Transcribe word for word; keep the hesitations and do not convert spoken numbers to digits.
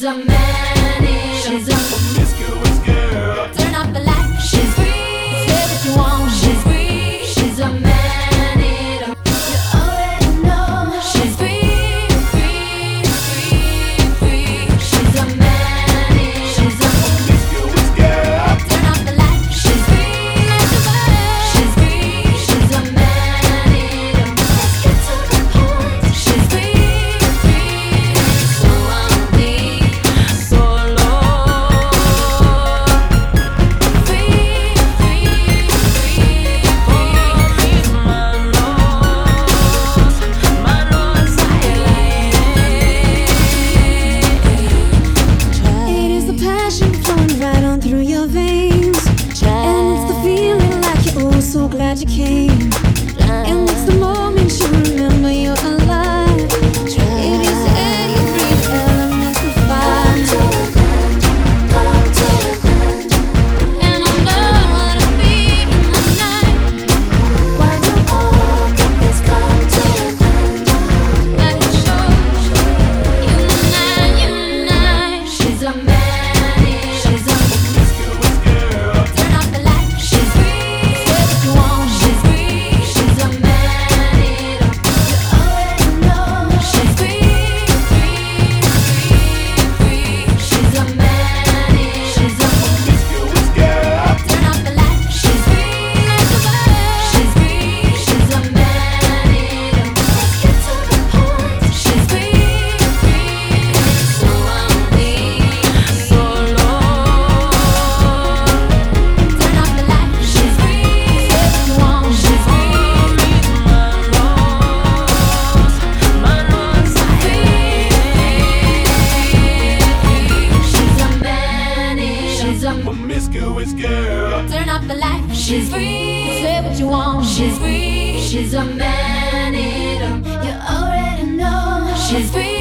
a man, she's a promiscuous girl. Turn off the light, she's free. Say what you want, she's free. She's a man, you already know. She's free, free, free, free. She's a man, she's a promiscuous girl. Turn off the light, she's free. She's free, she's a man. Let's get to the point. She's free, free. So I'm deep, solo. Free, free, free, free. Manos, manos It is the passion flowing right on through your veins, and it's the feeling like you're oh so glad you came, and it's the moment you remember you're alive. It is the air you breathe, elements of fire. And I know how to be in the night. While you walk up this continent, Let it show. In the night, in the night. She's a man, she's a Promiscuous girl. turn off the light. She's free. Say what you want. She's free. She's a man. You already know. She's free, free, free, free. She's a man. She's a Promiscuous girl. turn off the light. She's free. She's free. She's a man. Let's get to the point. She's free, free. So I'm deep, solo. Turn off the light. She's free. Say what you want. She's free. Manos, manos She's a man. She's a Promiscuous girl. turn off the light. She's free. Say what you want. She's free. She's a man. You already know. She's free.